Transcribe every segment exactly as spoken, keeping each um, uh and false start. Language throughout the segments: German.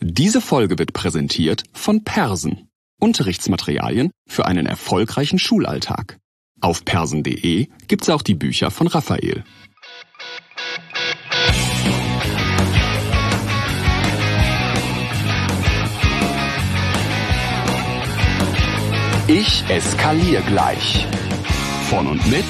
Diese Folge wird präsentiert von Persen. Unterrichtsmaterialien für einen erfolgreichen Schulalltag. Auf persen punkt de gibt's auch die Bücher von Raphael. Ich eskaliere gleich. Von und mit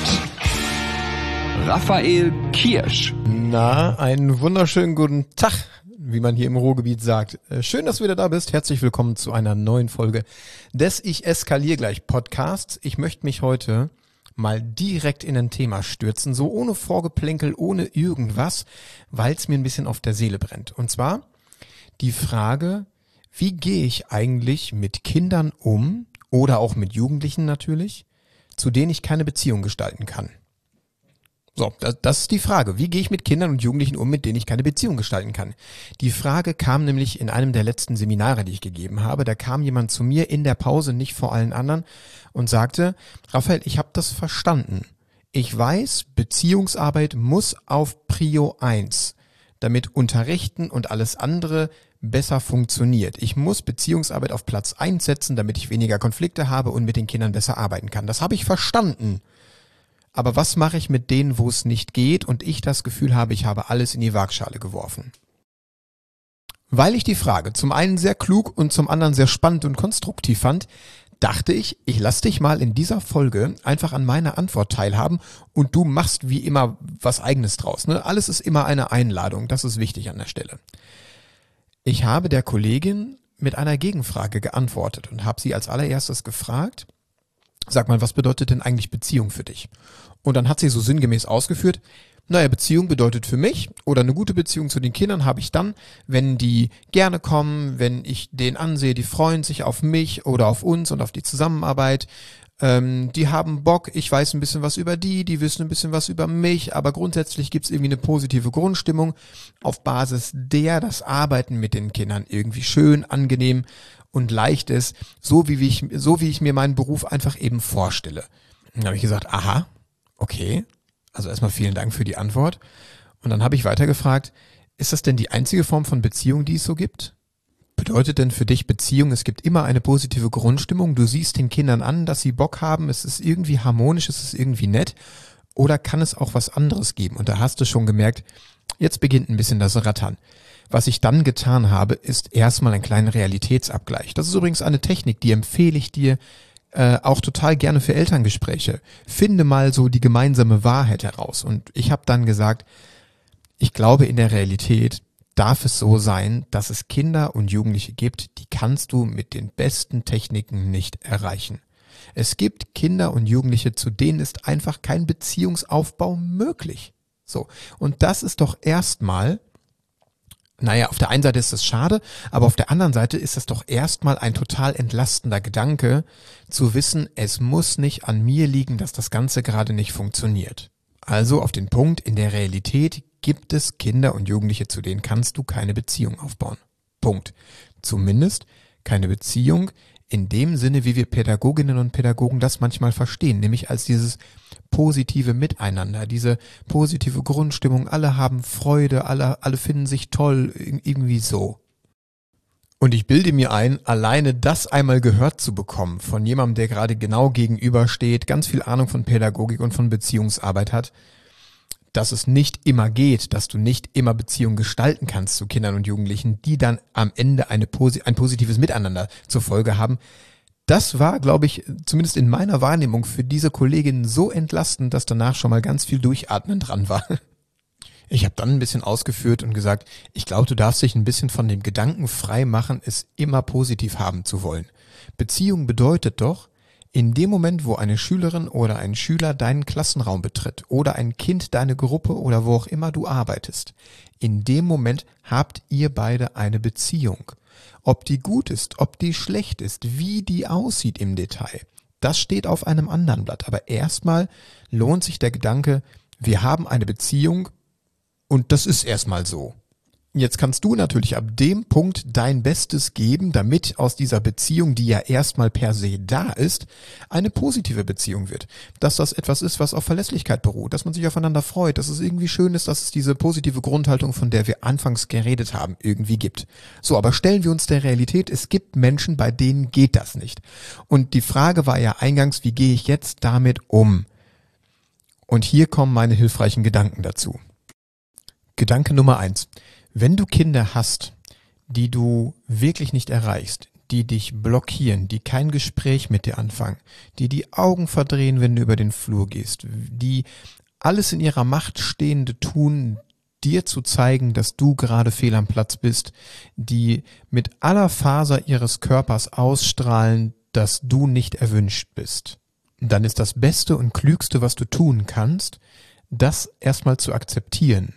Raphael Kirsch. Na, einen wunderschönen guten Tag, wie man hier im Ruhrgebiet sagt. Schön, dass du wieder da bist. Herzlich willkommen zu einer neuen Folge des Ich eskaliere gleich Podcasts. Ich möchte mich heute mal direkt in ein Thema stürzen, so ohne Vorgeplänkel, ohne irgendwas, weil es mir ein bisschen auf der Seele brennt. Und zwar die Frage, wie gehe ich eigentlich mit Kindern um oder auch mit Jugendlichen natürlich, zu denen ich keine Beziehung gestalten kann? So, das, das ist die Frage. Wie gehe ich mit Kindern und Jugendlichen um, mit denen ich keine Beziehung gestalten kann? Die Frage kam nämlich in einem der letzten Seminare, die ich gegeben habe. Da kam jemand zu mir in der Pause, nicht vor allen anderen, und sagte, Raphael, ich habe das verstanden. Ich weiß, Beziehungsarbeit muss auf Prio eins, damit Unterrichten und alles andere besser funktioniert. Ich muss Beziehungsarbeit auf Platz eins setzen, damit ich weniger Konflikte habe und mit den Kindern besser arbeiten kann. Das habe ich verstanden. Aber was mache ich mit denen, wo es nicht geht und ich das Gefühl habe, ich habe alles in die Waagschale geworfen? Weil ich die Frage zum einen sehr klug und zum anderen sehr spannend und konstruktiv fand, dachte ich, ich lasse dich mal in dieser Folge einfach an meiner Antwort teilhaben und du machst wie immer was Eigenes draus. Ne? Alles ist immer eine Einladung, das ist wichtig an der Stelle. Ich habe der Kollegin mit einer Gegenfrage geantwortet und habe sie als allererstes gefragt, sag mal, was bedeutet denn eigentlich Beziehung für dich? Und dann hat sie so sinngemäß ausgeführt, naja, Beziehung bedeutet für mich oder eine gute Beziehung zu den Kindern habe ich dann, wenn die gerne kommen, wenn ich denen ansehe, die freuen sich auf mich oder auf uns und auf die Zusammenarbeit. Ähm, die haben Bock, ich weiß ein bisschen was über die, die wissen ein bisschen was über mich, aber grundsätzlich gibt es irgendwie eine positive Grundstimmung, auf Basis der das Arbeiten mit den Kindern irgendwie schön, angenehm und leicht ist, so wie ich, so wie ich mir meinen Beruf einfach eben vorstelle. Dann habe ich gesagt, aha, okay, also erstmal vielen Dank für die Antwort. Und dann habe ich weitergefragt, ist das denn die einzige Form von Beziehung, die es so gibt? Bedeutet denn für dich Beziehung, es gibt immer eine positive Grundstimmung, du siehst den Kindern an, dass sie Bock haben, es ist irgendwie harmonisch, es ist irgendwie nett, oder kann es auch was anderes geben? Und da hast du schon gemerkt, jetzt beginnt ein bisschen das Rattern. Was ich dann getan habe, ist erstmal einen kleinen Realitätsabgleich. Das ist übrigens eine Technik, die empfehle ich dir äh, auch total gerne für Elterngespräche. Finde mal so die gemeinsame Wahrheit heraus. Und ich habe dann gesagt, ich glaube, in der Realität darf es so sein, dass es Kinder und Jugendliche gibt, die kannst du mit den besten Techniken nicht erreichen. Es gibt Kinder und Jugendliche, zu denen ist einfach kein Beziehungsaufbau möglich. So, und das ist doch erstmal, naja, auf der einen Seite ist das schade, aber auf der anderen Seite ist das doch erstmal ein total entlastender Gedanke, zu wissen, es muss nicht an mir liegen, dass das Ganze gerade nicht funktioniert. Also auf den Punkt, in der Realität gibt es Kinder und Jugendliche, zu denen kannst du keine Beziehung aufbauen. Punkt. Zumindest keine Beziehung in dem Sinne, wie wir Pädagoginnen und Pädagogen das manchmal verstehen, nämlich als dieses positive Miteinander, diese positive Grundstimmung, alle haben Freude, alle, alle finden sich toll, irgendwie so. Und ich bilde mir ein, alleine das einmal gehört zu bekommen von jemandem, der gerade genau gegenübersteht, ganz viel Ahnung von Pädagogik und von Beziehungsarbeit hat, dass es nicht immer geht, dass du nicht immer Beziehungen gestalten kannst zu Kindern und Jugendlichen, die dann am Ende eine, ein positives Miteinander zur Folge haben. Das war, glaube ich, zumindest in meiner Wahrnehmung für diese Kollegin so entlastend, dass danach schon mal ganz viel Durchatmen dran war. Ich habe dann ein bisschen ausgeführt und gesagt, ich glaube, du darfst dich ein bisschen von dem Gedanken frei machen, es immer positiv haben zu wollen. Beziehung bedeutet doch, in dem Moment, wo eine Schülerin oder ein Schüler deinen Klassenraum betritt oder ein Kind deine Gruppe oder wo auch immer du arbeitest, in dem Moment habt ihr beide eine Beziehung. Ob die gut ist, ob die schlecht ist, wie die aussieht im Detail, das steht auf einem anderen Blatt. Aber erstmal lohnt sich der Gedanke, wir haben eine Beziehung und das ist erstmal so. Jetzt kannst du natürlich ab dem Punkt dein Bestes geben, damit aus dieser Beziehung, die ja erstmal per se da ist, eine positive Beziehung wird. Dass das etwas ist, was auf Verlässlichkeit beruht, dass man sich aufeinander freut, dass es irgendwie schön ist, dass es diese positive Grundhaltung, von der wir anfangs geredet haben, irgendwie gibt. So, aber stellen wir uns der Realität, es gibt Menschen, bei denen geht das nicht. Und die Frage war ja eingangs, wie gehe ich jetzt damit um? Und hier kommen meine hilfreichen Gedanken dazu. Gedanke Nummer eins. Wenn du Kinder hast, die du wirklich nicht erreichst, die dich blockieren, die kein Gespräch mit dir anfangen, die die Augen verdrehen, wenn du über den Flur gehst, die alles in ihrer Macht Stehende tun, dir zu zeigen, dass du gerade fehl am Platz bist, die mit aller Faser ihres Körpers ausstrahlen, dass du nicht erwünscht bist, dann ist das Beste und Klügste, was du tun kannst, das erstmal zu akzeptieren.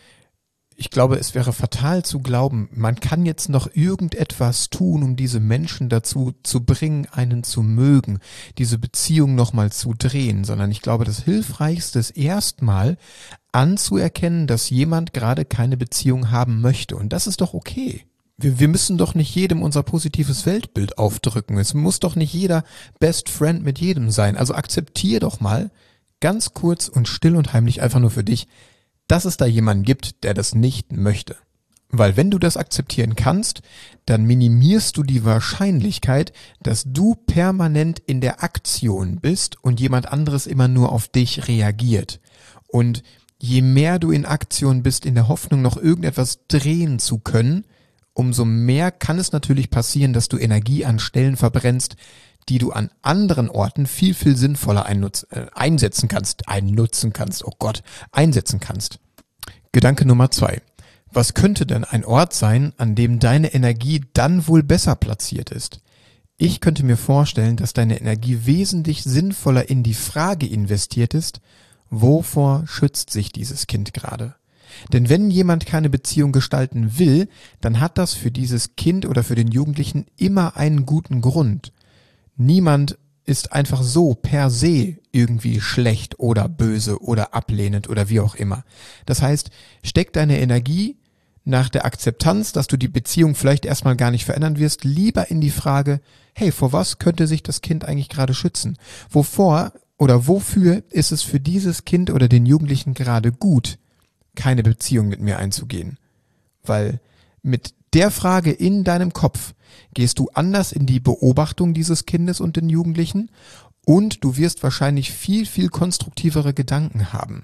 Ich glaube, es wäre fatal zu glauben, man kann jetzt noch irgendetwas tun, um diese Menschen dazu zu bringen, einen zu mögen, diese Beziehung nochmal zu drehen, sondern ich glaube, das Hilfreichste ist erstmal anzuerkennen, dass jemand gerade keine Beziehung haben möchte. Und das ist doch okay. Wir, wir müssen doch nicht jedem unser positives Weltbild aufdrücken. Es muss doch nicht jeder Best Friend mit jedem sein. Also akzeptier doch mal ganz kurz und still und heimlich einfach nur für dich, dass es da jemanden gibt, der das nicht möchte. Weil wenn du das akzeptieren kannst, dann minimierst du die Wahrscheinlichkeit, dass du permanent in der Aktion bist und jemand anderes immer nur auf dich reagiert. Und je mehr du in Aktion bist, in der Hoffnung, noch irgendetwas drehen zu können, umso mehr kann es natürlich passieren, dass du Energie an Stellen verbrennst, die du an anderen Orten viel, viel sinnvoller einnutz, äh, einsetzen kannst, einnutzen kannst, oh Gott, einsetzen kannst. Gedanke Nummer zwei. Was könnte denn ein Ort sein, an dem deine Energie dann wohl besser platziert ist? Ich könnte mir vorstellen, dass deine Energie wesentlich sinnvoller in die Frage investiert ist, wovor schützt sich dieses Kind gerade? Denn wenn jemand keine Beziehung gestalten will, dann hat das für dieses Kind oder für den Jugendlichen immer einen guten Grund. Niemand ist einfach so per se irgendwie schlecht oder böse oder ablehnend oder wie auch immer. Das heißt, steck deine Energie nach der Akzeptanz, dass du die Beziehung vielleicht erstmal gar nicht verändern wirst, lieber in die Frage, hey, vor was könnte sich das Kind eigentlich gerade schützen? Wovor oder wofür ist es für dieses Kind oder den Jugendlichen gerade gut, keine Beziehung mit mir einzugehen? Weil mit der Frage in deinem Kopf gehst du anders in die Beobachtung dieses Kindes und den Jugendlichen und du wirst wahrscheinlich viel, viel konstruktivere Gedanken haben.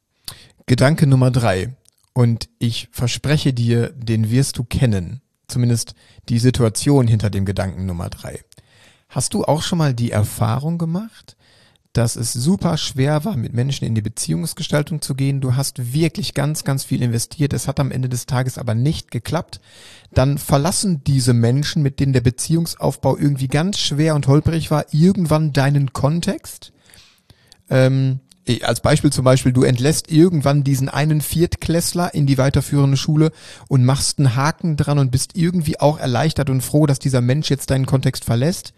Gedanke Nummer drei. Und ich verspreche dir, den wirst du kennen. Zumindest die Situation hinter dem Gedanken Nummer drei. Hast du auch schon mal die Erfahrung gemacht, dass es super schwer war, mit Menschen in die Beziehungsgestaltung zu gehen? Du hast wirklich ganz, ganz viel investiert. Es hat am Ende des Tages aber nicht geklappt. Dann verlassen diese Menschen, mit denen der Beziehungsaufbau irgendwie ganz schwer und holprig war, irgendwann deinen Kontext. Ähm, als Beispiel zum Beispiel, du entlässt irgendwann diesen einen Viertklässler in die weiterführende Schule und machst einen Haken dran und bist irgendwie auch erleichtert und froh, dass dieser Mensch jetzt deinen Kontext verlässt.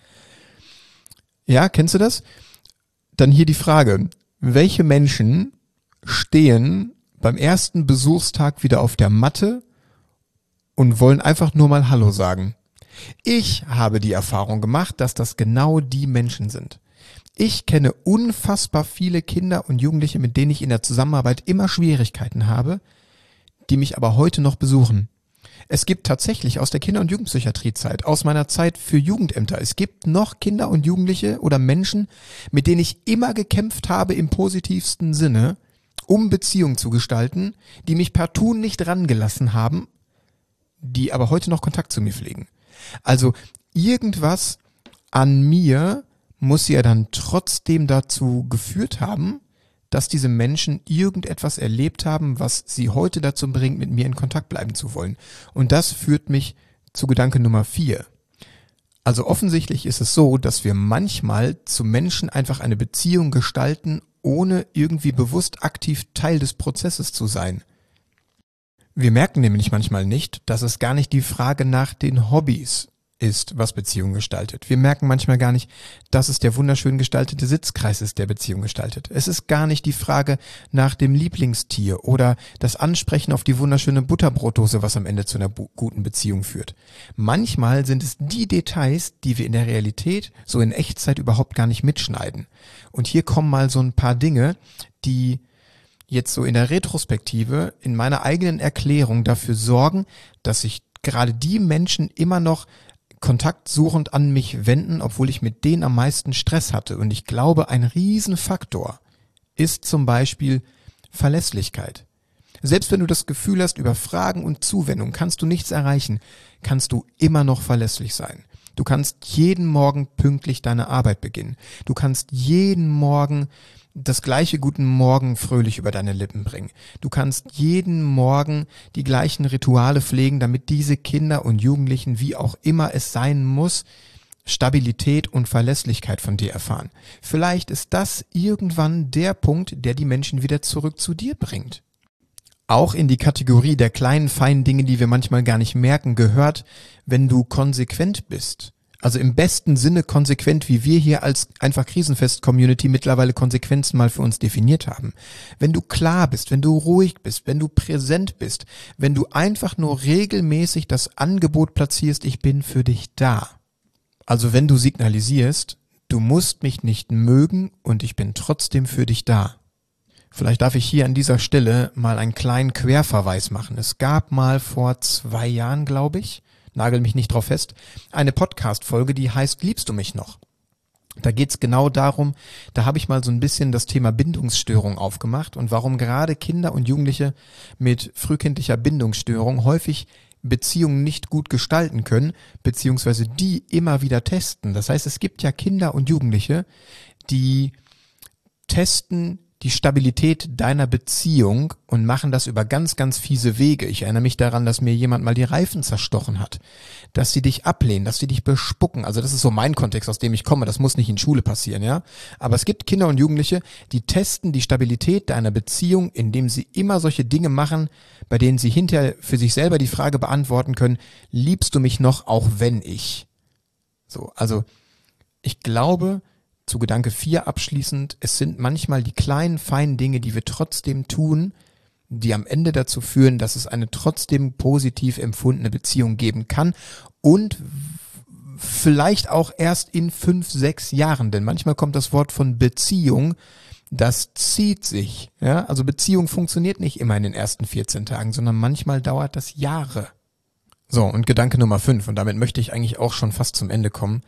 Ja, kennst du das? Dann hier die Frage, welche Menschen stehen beim ersten Besuchstag wieder auf der Matte und wollen einfach nur mal Hallo sagen? Ich habe die Erfahrung gemacht, dass das genau die Menschen sind. Ich kenne unfassbar viele Kinder und Jugendliche, mit denen ich in der Zusammenarbeit immer Schwierigkeiten habe, die mich aber heute noch besuchen. Es gibt tatsächlich aus der Kinder- und Jugendpsychiatriezeit, aus meiner Zeit für Jugendämter, es gibt noch Kinder und Jugendliche oder Menschen, mit denen ich immer gekämpft habe im positivsten Sinne, um Beziehungen zu gestalten, die mich partout nicht rangelassen haben, die aber heute noch Kontakt zu mir pflegen. Also irgendwas an mir muss ja dann trotzdem dazu geführt haben, dass diese Menschen irgendetwas erlebt haben, was sie heute dazu bringt, mit mir in Kontakt bleiben zu wollen. Und das führt mich zu Gedanke Nummer vier. Also offensichtlich ist es so, dass wir manchmal zu Menschen einfach eine Beziehung gestalten, ohne irgendwie bewusst aktiv Teil des Prozesses zu sein. Wir merken nämlich manchmal nicht, dass es gar nicht die Frage nach den Hobbys ist, was Beziehung gestaltet. Wir merken manchmal gar nicht, dass es der wunderschön gestaltete Sitzkreis ist, der Beziehung gestaltet. Es ist gar nicht die Frage nach dem Lieblingstier oder das Ansprechen auf die wunderschöne Butterbrotdose, was am Ende zu einer bu- guten Beziehung führt. Manchmal sind es die Details, die wir in der Realität so in Echtzeit überhaupt gar nicht mitschneiden. Und hier kommen mal so ein paar Dinge, die jetzt so in der Retrospektive in meiner eigenen Erklärung dafür sorgen, dass sich gerade die Menschen immer noch kontaktsuchend an mich wenden, obwohl ich mit denen am meisten Stress hatte. Und ich glaube, ein Riesenfaktor ist zum Beispiel Verlässlichkeit. Selbst wenn du das Gefühl hast, über Fragen und Zuwendung kannst du nichts erreichen, kannst du immer noch verlässlich sein. Du kannst jeden Morgen pünktlich deine Arbeit beginnen. Du kannst jeden Morgen das gleiche Guten Morgen fröhlich über deine Lippen bringen. Du kannst jeden Morgen die gleichen Rituale pflegen, damit diese Kinder und Jugendlichen, wie auch immer es sein muss, Stabilität und Verlässlichkeit von dir erfahren. Vielleicht ist das irgendwann der Punkt, der die Menschen wieder zurück zu dir bringt. Auch in die Kategorie der kleinen, feinen Dinge, die wir manchmal gar nicht merken, gehört, wenn du konsequent bist. Also im besten Sinne konsequent, wie wir hier als einfach Krisenfest-Community mittlerweile Konsequenzen mal für uns definiert haben. Wenn du klar bist, wenn du ruhig bist, wenn du präsent bist, wenn du einfach nur regelmäßig das Angebot platzierst, ich bin für dich da. Also wenn du signalisierst, du musst mich nicht mögen und ich bin trotzdem für dich da. Vielleicht darf ich hier an dieser Stelle mal einen kleinen Querverweis machen. Es gab mal vor zwei Jahren, glaube ich, nagel mich nicht drauf fest, eine Podcast-Folge, die heißt Liebst du mich noch? Da geht's genau darum, da habe ich mal so ein bisschen das Thema Bindungsstörung aufgemacht und warum gerade Kinder und Jugendliche mit frühkindlicher Bindungsstörung häufig Beziehungen nicht gut gestalten können, beziehungsweise die immer wieder testen. Das heißt, es gibt ja Kinder und Jugendliche, die testen die Stabilität deiner Beziehung und machen das über ganz, ganz fiese Wege. Ich erinnere mich daran, dass mir jemand mal die Reifen zerstochen hat, dass sie dich ablehnen, dass sie dich bespucken. Also das ist so mein Kontext, aus dem ich komme. Das muss nicht in Schule passieren, ja. Aber es gibt Kinder und Jugendliche, die testen die Stabilität deiner Beziehung, indem sie immer solche Dinge machen, bei denen sie hinterher für sich selber die Frage beantworten können, liebst du mich noch, auch wenn ich? So, also ich glaube, zu Gedanke vier abschließend, es sind manchmal die kleinen, feinen Dinge, die wir trotzdem tun, die am Ende dazu führen, dass es eine trotzdem positiv empfundene Beziehung geben kann und vielleicht auch erst in fünf, sechs Jahren, denn manchmal kommt das Wort von Beziehung, das zieht sich, ja, also Beziehung funktioniert nicht immer in den ersten vierzehn Tagen, sondern manchmal dauert das Jahre. So, und Gedanke Nummer fünf, und damit möchte ich eigentlich auch schon fast zum Ende kommen.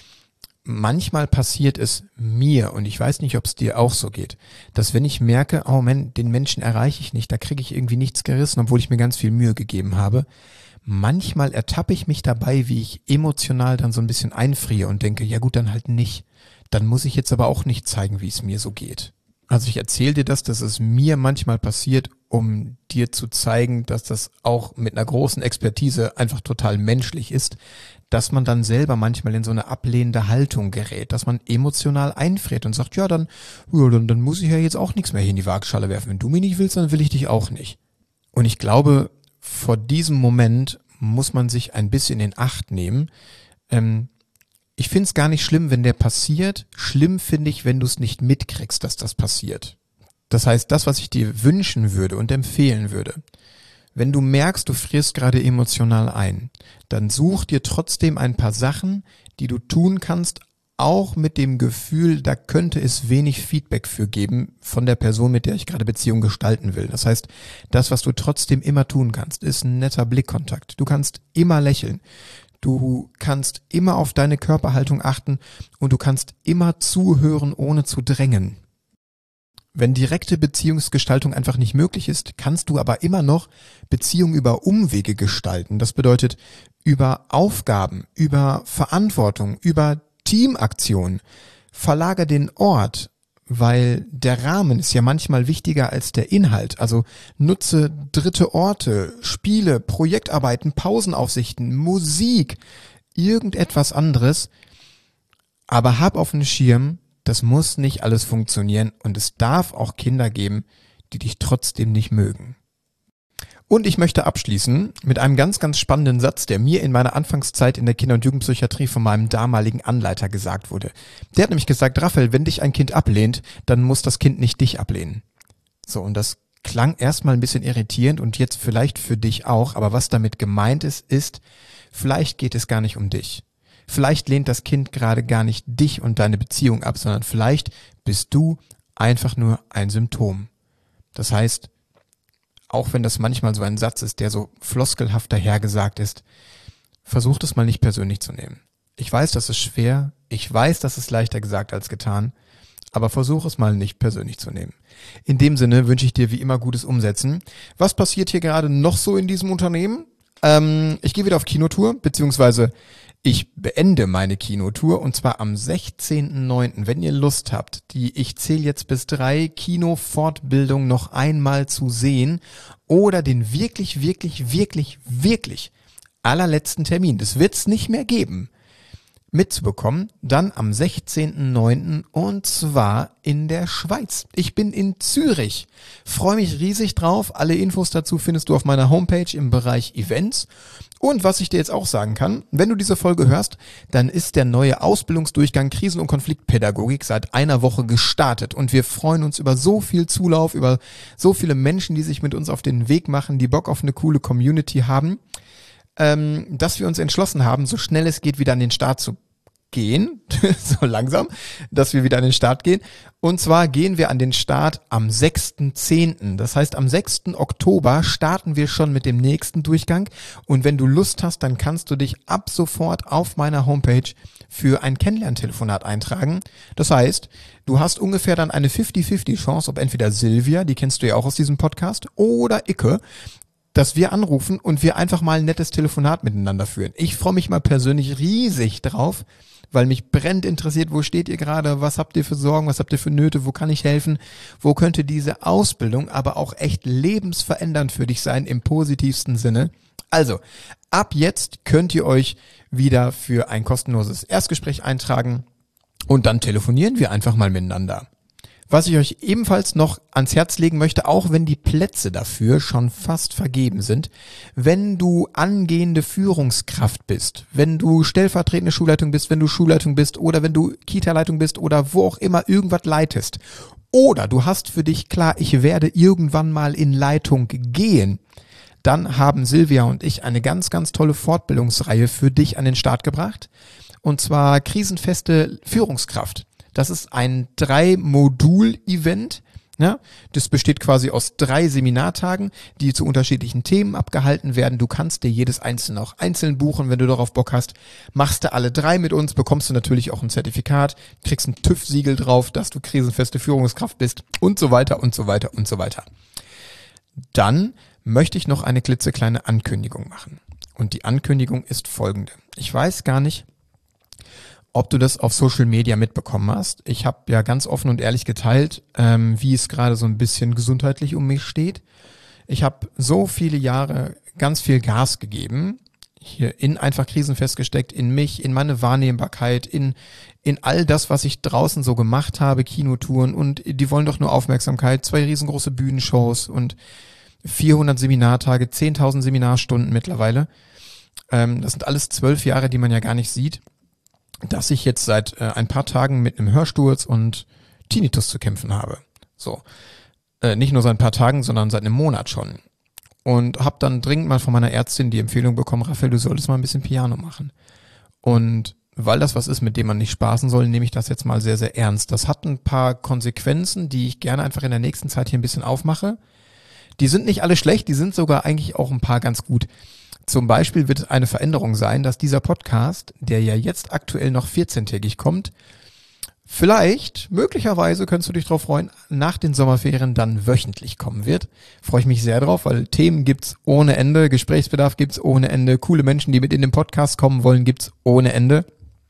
Manchmal passiert es mir, und ich weiß nicht, ob es dir auch so geht, dass wenn ich merke, oh Mann, den Menschen erreiche ich nicht, da kriege ich irgendwie nichts gerissen, obwohl ich mir ganz viel Mühe gegeben habe, manchmal ertappe ich mich dabei, wie ich emotional dann so ein bisschen einfriere und denke, ja gut, dann halt nicht. Dann muss ich jetzt aber auch nicht zeigen, wie es mir so geht. Also ich erzähle dir das, dass es mir manchmal passiert, um dir zu zeigen, dass das auch mit einer großen Expertise einfach total menschlich ist, dass man dann selber manchmal in so eine ablehnende Haltung gerät, dass man emotional einfriert und sagt, ja, dann, ja, dann, dann muss ich ja jetzt auch nichts mehr hier in die Waagschale werfen. Wenn du mich nicht willst, dann will ich dich auch nicht. Und ich glaube, vor diesem Moment muss man sich ein bisschen in Acht nehmen. Ähm, ich finde es gar nicht schlimm, wenn der passiert. Schlimm finde ich, wenn du es nicht mitkriegst, dass das passiert. Das heißt, das, was ich dir wünschen würde und empfehlen würde, wenn du merkst, du frierst gerade emotional ein, dann such dir trotzdem ein paar Sachen, die du tun kannst, auch mit dem Gefühl, da könnte es wenig Feedback für geben von der Person, mit der ich gerade Beziehung gestalten will. Das heißt, das, was du trotzdem immer tun kannst, ist ein netter Blickkontakt. Du kannst immer lächeln. Du kannst immer auf deine Körperhaltung achten und du kannst immer zuhören, ohne zu drängen. Wenn direkte Beziehungsgestaltung einfach nicht möglich ist, kannst du aber immer noch Beziehung über Umwege gestalten. Das bedeutet über Aufgaben, über Verantwortung, über Teamaktionen. Verlagere den Ort, weil der Rahmen ist ja manchmal wichtiger als der Inhalt. Also nutze dritte Orte, Spiele, Projektarbeiten, Pausenaufsichten, Musik, irgendetwas anderes. Aber hab auf dem Schirm, das muss nicht alles funktionieren und es darf auch Kinder geben, die dich trotzdem nicht mögen. Und ich möchte abschließen mit einem ganz, ganz spannenden Satz, der mir in meiner Anfangszeit in der Kinder- und Jugendpsychiatrie von meinem damaligen Anleiter gesagt wurde. Der hat nämlich gesagt, Raphael, wenn dich ein Kind ablehnt, dann muss das Kind nicht dich ablehnen. So, und das klang erstmal ein bisschen irritierend und jetzt vielleicht für dich auch, aber was damit gemeint ist, ist, vielleicht geht es gar nicht um dich. Vielleicht lehnt das Kind gerade gar nicht dich und deine Beziehung ab, sondern vielleicht bist du einfach nur ein Symptom. Das heißt, auch wenn das manchmal so ein Satz ist, der so floskelhaft dahergesagt ist, versucht es mal nicht persönlich zu nehmen. Ich weiß, das ist schwer, ich weiß, das ist leichter gesagt als getan, aber versuch es mal nicht persönlich zu nehmen. In dem Sinne wünsche ich dir wie immer gutes Umsetzen. Was passiert hier gerade noch so in diesem Unternehmen? Ähm, ich gehe wieder auf Kinotour, beziehungsweise ich beende meine Kinotour und zwar am sechzehnten neunten Wenn ihr Lust habt, die ich zähle jetzt bis drei Kino-Fortbildung noch einmal zu sehen oder den wirklich, wirklich, wirklich, wirklich allerletzten Termin, das wird's nicht mehr geben, mitzubekommen, dann am sechzehnten neunten und zwar in der Schweiz. Ich bin in Zürich. Freue mich riesig drauf. Alle Infos dazu findest du auf meiner Homepage im Bereich Events. Und was ich dir jetzt auch sagen kann, wenn du diese Folge hörst, dann ist der neue Ausbildungsdurchgang Krisen- und Konfliktpädagogik seit einer Woche gestartet und wir freuen uns über so viel Zulauf, über so viele Menschen, die sich mit uns auf den Weg machen, die Bock auf eine coole Community haben, ähm, dass wir uns entschlossen haben, so schnell es geht, wieder an den Start zu gehen, so langsam, dass wir wieder an den Start gehen. Und zwar gehen wir an den Start am sechsten zehnten Das heißt, am sechsten Oktober starten wir schon mit dem nächsten Durchgang. Und wenn du Lust hast, dann kannst du dich ab sofort auf meiner Homepage für ein Kennenlerntelefonat eintragen. Das heißt, du hast ungefähr dann eine fünfzig fünfzig Chance, ob entweder Silvia, die kennst du ja auch aus diesem Podcast, oder Icke, dass wir anrufen und wir einfach mal ein nettes Telefonat miteinander führen. Ich freue mich mal persönlich riesig drauf, weil mich brennend interessiert, wo steht ihr gerade, was habt ihr für Sorgen, was habt ihr für Nöte, wo kann ich helfen, wo könnte diese Ausbildung aber auch echt lebensverändernd für dich sein im positivsten Sinne. Also, ab jetzt könnt ihr euch wieder für ein kostenloses Erstgespräch eintragen und dann telefonieren wir einfach mal miteinander. Was ich euch ebenfalls noch ans Herz legen möchte, auch wenn die Plätze dafür schon fast vergeben sind, wenn du angehende Führungskraft bist, wenn du stellvertretende Schulleitung bist, wenn du Schulleitung bist oder wenn du Kita-Leitung bist oder wo auch immer irgendwas leitest oder du hast für dich klar, ich werde irgendwann mal in Leitung gehen, dann haben Silvia und ich eine ganz, ganz tolle Fortbildungsreihe für dich an den Start gebracht und zwar krisenfeste Führungskraft. Das ist ein Drei-Modul-Event. Ja, das besteht quasi aus drei Seminartagen, die zu unterschiedlichen Themen abgehalten werden. Du kannst dir jedes einzelne auch einzeln buchen, wenn du darauf Bock hast. Machst du alle drei mit uns, bekommst du natürlich auch ein Zertifikat, kriegst ein TÜV-Siegel drauf, dass du krisenfeste Führungskraft bist und so weiter und so weiter und so weiter. Dann möchte ich noch eine klitzekleine Ankündigung machen. Und die Ankündigung ist folgende. Ich weiß gar nicht, ob du das auf Social Media mitbekommen hast. Ich habe ja ganz offen und ehrlich geteilt, ähm, wie es gerade so ein bisschen gesundheitlich um mich steht. Ich habe so viele Jahre ganz viel Gas gegeben, hier in einfach krisenfest gesteckt, in mich, in meine Wahrnehmbarkeit, in in all das, was ich draußen so gemacht habe, Kinotouren und die wollen doch nur Aufmerksamkeit, zwei riesengroße Bühnenshows und vierhundert Seminartage, zehntausend Seminarstunden mittlerweile. Ähm, das sind alles zwölf Jahre, die man ja gar nicht sieht. Dass ich jetzt seit äh, ein paar Tagen mit einem Hörsturz und Tinnitus zu kämpfen habe. So, äh, nicht nur seit ein paar Tagen, sondern seit einem Monat schon. Und habe dann dringend mal von meiner Ärztin die Empfehlung bekommen, Raphael, du solltest mal ein bisschen Piano machen. Und weil das was ist, mit dem man nicht spaßen soll, nehme ich das jetzt mal sehr, sehr ernst. Das hat ein paar Konsequenzen, die ich gerne einfach in der nächsten Zeit hier ein bisschen aufmache. Die sind nicht alle schlecht, die sind sogar eigentlich auch ein paar ganz gut. Zum Beispiel wird eine Veränderung sein, dass dieser Podcast, der ja jetzt aktuell noch vierzehntägig kommt, vielleicht, möglicherweise, könntest du dich drauf freuen, nach den Sommerferien dann wöchentlich kommen wird. Freue ich mich sehr drauf, weil Themen gibt's ohne Ende, Gesprächsbedarf gibt's ohne Ende, coole Menschen, die mit in den Podcast kommen wollen, gibt's ohne Ende.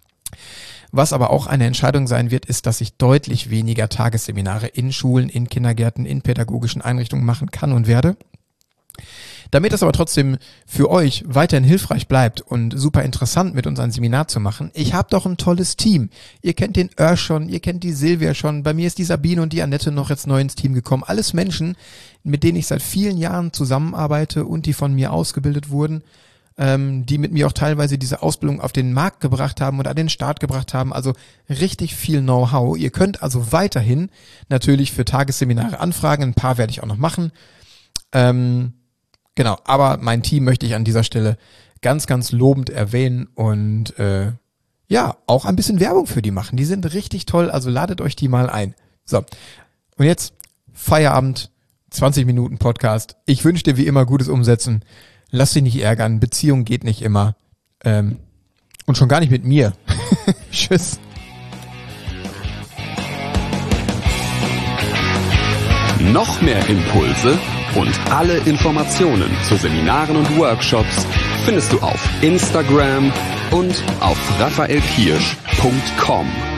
Was aber auch eine Entscheidung sein wird, ist, dass ich deutlich weniger Tagesseminare in Schulen, in Kindergärten, in pädagogischen Einrichtungen machen kann und werde. Damit das aber trotzdem für euch weiterhin hilfreich bleibt und super interessant mit uns ein Seminar zu machen, ich habe doch ein tolles Team. Ihr kennt den Ör schon, ihr kennt die Silvia schon, bei mir ist die Sabine und die Annette noch jetzt neu ins Team gekommen. Alles Menschen, mit denen ich seit vielen Jahren zusammenarbeite und die von mir ausgebildet wurden, ähm, die mit mir auch teilweise diese Ausbildung auf den Markt gebracht haben und an den Start gebracht haben. Also richtig viel Know-how. Ihr könnt also weiterhin natürlich für Tagesseminare anfragen. Ein paar werde ich auch noch machen. Ähm, Genau, aber mein Team möchte ich an dieser Stelle ganz, ganz lobend erwähnen und äh, ja, auch ein bisschen Werbung für die machen. Die sind richtig toll, also ladet euch die mal ein. So, und jetzt Feierabend, zwanzig Minuten Podcast. Ich wünsche dir wie immer gutes Umsetzen. Lass dich nicht ärgern, Beziehung geht nicht immer. Ähm, und schon gar nicht mit mir. Tschüss. Noch mehr Impulse und alle Informationen zu Seminaren und Workshops findest du auf Instagram und auf raphael kirsch punkt com.